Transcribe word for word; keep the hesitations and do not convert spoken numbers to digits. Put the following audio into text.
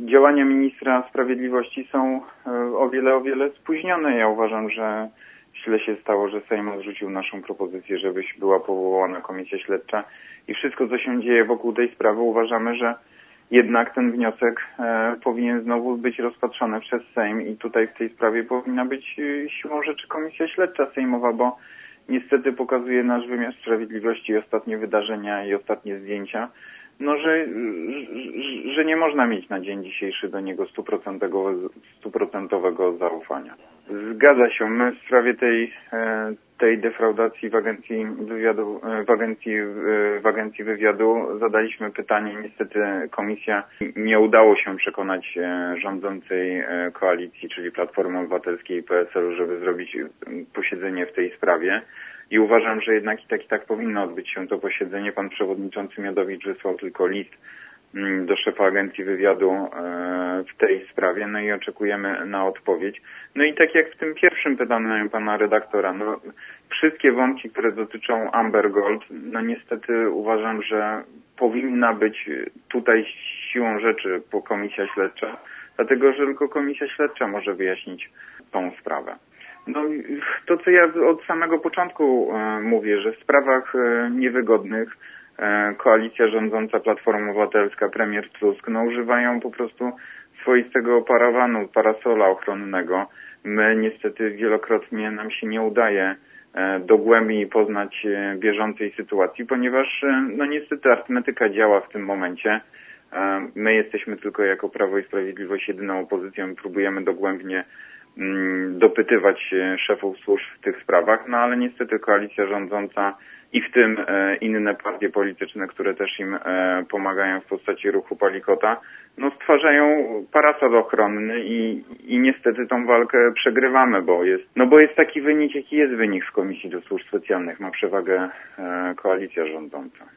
działania ministra sprawiedliwości są o wiele, o wiele spóźnione. Ja uważam, że źle się stało, że Sejm odrzucił naszą propozycję, żeby była powołana komisja śledcza i wszystko, co się dzieje wokół tej sprawy, uważamy, że jednak ten wniosek e, powinien znowu być rozpatrzony przez Sejm i tutaj w tej sprawie powinna być e, siłą rzeczy komisja śledcza sejmowa, bo niestety pokazuje nasz wymiar sprawiedliwości i ostatnie wydarzenia i ostatnie zdjęcia, no, że, że, że nie można mieć na dzień dzisiejszy do niego stuprocentowego, stuprocentowego zaufania. Zgadza się. My w sprawie tej, tej defraudacji w agencji wywiadu, w agencji, w agencji wywiadu zadaliśmy pytanie. Niestety komisja nie udało się przekonać rządzącej koalicji, czyli Platformy Obywatelskiej i P S L u, żeby zrobić posiedzenie w tej sprawie. I uważam, że jednak i tak i tak powinno odbyć się to posiedzenie. Pan przewodniczący Miodowicz wysłał tylko list do szefa agencji wywiadu w tej sprawie, no i oczekujemy na odpowiedź. No i tak jak w tym pierwszym pytaniu pana redaktora, no wszystkie wątki, które dotyczą Amber Gold, no niestety uważam, że powinna być tutaj siłą rzeczy po komisja śledcza, dlatego że tylko komisja śledcza może wyjaśnić tą sprawę. No to, co ja od samego początku e, mówię, że w sprawach e, niewygodnych e, koalicja rządząca Platforma Obywatelska, premier Tusk, no używają po prostu swoistego parawanu, parasola ochronnego. My niestety wielokrotnie nam się nie udaje e, dogłębnie poznać e, bieżącej sytuacji, ponieważ e, no niestety arytmetyka działa w tym momencie. E, my jesteśmy tylko jako Prawo i Sprawiedliwość jedyną opozycją i próbujemy dogłębnie dopytywać szefów służb w tych sprawach, no ale niestety koalicja rządząca i w tym e, inne partie polityczne, które też im e, pomagają w postaci ruchu Palikota, no stwarzają parasol ochronny i, i niestety tą walkę przegrywamy, bo jest, no bo jest taki wynik, jaki jest wynik w Komisji do Służb Specjalnych, ma przewagę e, koalicja rządząca.